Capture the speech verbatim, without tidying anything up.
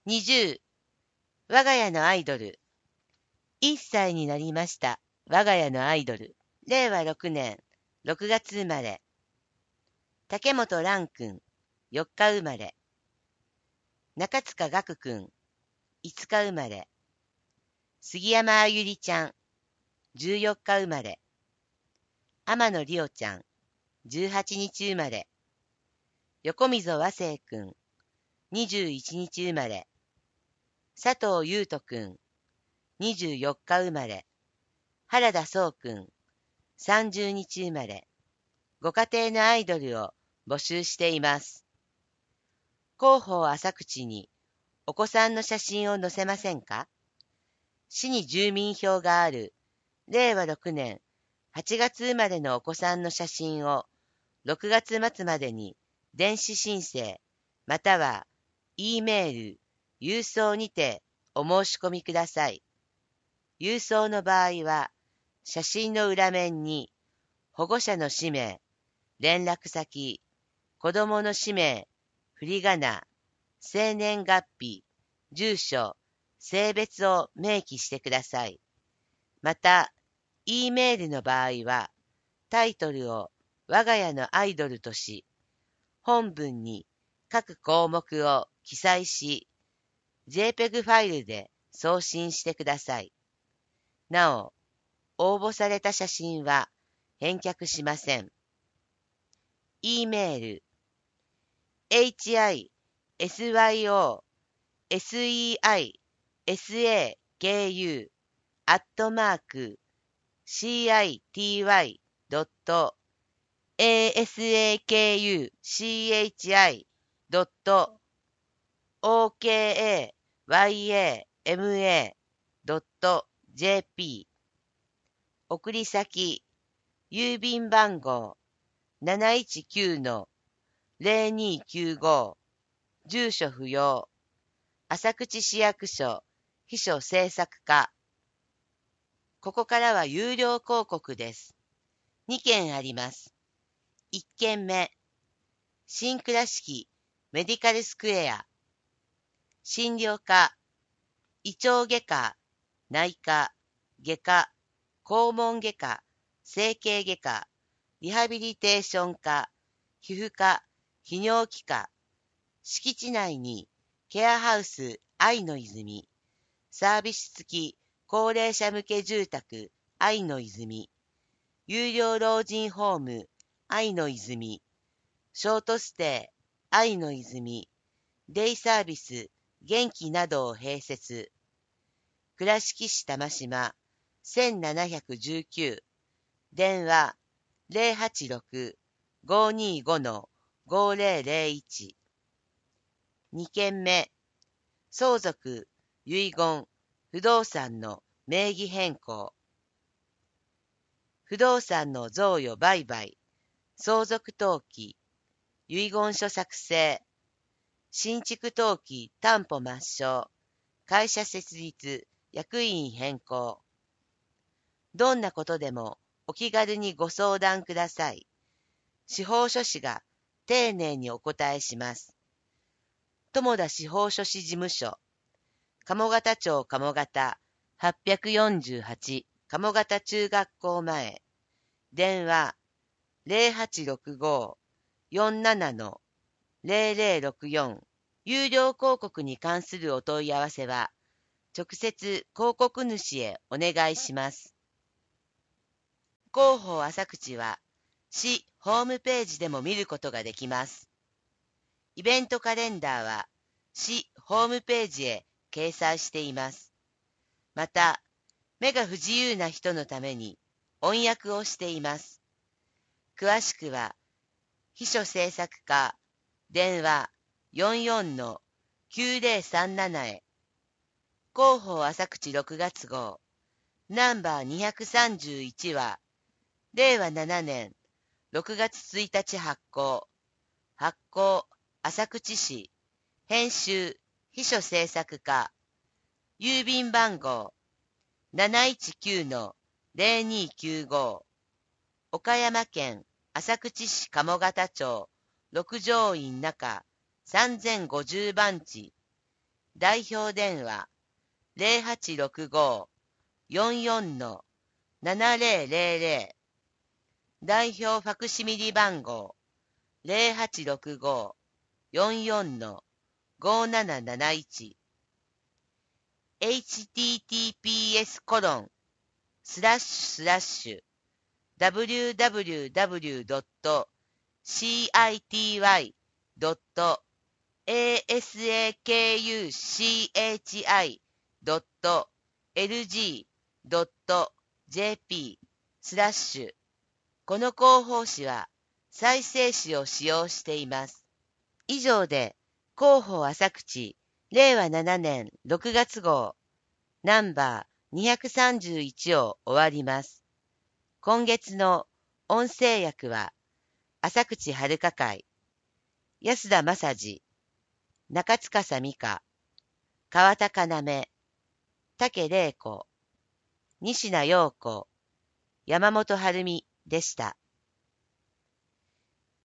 にじゅう、我が家のアイドル。いっさいになりました。我が家のアイドル。れいわろくねんろくがつ生まれ。竹本蘭くん、よっか生まれ。中塚岳くん、いつか生まれ。杉山あゆりちゃん、じゅうよっか生まれ。天野りおちゃん、じゅうはちにち生まれ。横溝和生くん、にじゅういちにち生まれ。佐藤優斗くん、にじゅうよっか生まれ。原田壮くん、さんじゅうにち生まれ。ご家庭のアイドルを募集しています。広報浅口にお子さんの写真を載せませんか？市に住民票があるれいわろくねんはちがつ生まれのお子さんの写真をろくがつ末までに電子申請または E メール、郵送にてお申し込みください。郵送の場合は写真の裏面に保護者の氏名、連絡先、子供の氏名、振り仮名、生年月日、住所、性別を明記してください。また、E メールの場合は、タイトルを我が家のアイドルとし、本文に各項目を記載し、JPEG ファイルで送信してください。なお、応募された写真は返却しません。E メール エイチアイエスワイオーエスイーアイエスエーケーユー アットマーク シーアイティーワイ ドット エーエスエーケーユーシーエイチアイ ドット オーケーエーワイエーエムエー ドット ジェーピー 送り先郵便番号 なないちきゅうのぜろにきゅうご 住所不要浅口市役所秘書制作課。ここからは有料広告です。にけんあります。いっけんめ、新倉敷メディカルスクエア。診療科、胃腸外科、内科、外科、肛門外科、整形外科、リハビリテーション科、皮膚科、泌尿器科。敷地内にケアハウス愛の泉、サービス付き高齢者向け住宅愛の泉、有料老人ホーム愛の泉、ショートステイ愛の泉、デイサービス元気などを併設。倉敷市玉島せんななひゃくじゅうきゅう、電話 ゼロはちろく ごーにーご ごーぜろぜろいち。にけんめ、相続、遺言、不動産の名義変更。不動産の贈与売買、相続登記、遺言書作成、新築登記担保抹消、会社設立、役員変更。どんなことでもお気軽にご相談ください。司法書士が丁寧にお答えします。友田司法書士事務所、鴨方町鴨方はっぴゃくよんじゅうはち鴨方中学校前。電話 ゼロはちろくご よんなな ゼロゼロろくよん。有料広告に関するお問い合わせは、直接広告主へお願いします。広報浅口は、市ホームページでも見ることができます。イベントカレンダーは、市ホームページへ掲載しています。また、目が不自由な人のために音訳をしています。詳しくは、秘書制作課、電話 よんよんのきゅうぜろさんなな へ。広報浅口ろくがつ号、ナンバーにひゃくさんじゅういちは、れいわななねんろくがつついたち発行。発行、浅口市。編集、秘書制作課。郵便番号 なないちきゅうのぜろにきゅうご。岡山県浅口市鴨方町六条院中さんぜんごじゅうばんち。 代表電話 ゼロはちろくご よんよん ななゼロゼロゼロ 代表ファクシミリ番号 ゼロはちろくご よんよん ごなななないち エイチティーティーピーエス コロンスラッシュスラッシュ ダブリューダブリューダブリュードットシーアイティーワイドットエーエスエーケーユーシーエイチアイドットエルジードットジェーピー スラッシュ。この広報誌は再生紙を使用しています。以上で広報浅口れいわななねんろくがつ号ナンバーにひゃくさんじゅういちを終わります。今月の音声訳は浅口遥会、安田正治、中司美香、川田要、竹玲子、西名陽子、山本晴美でした。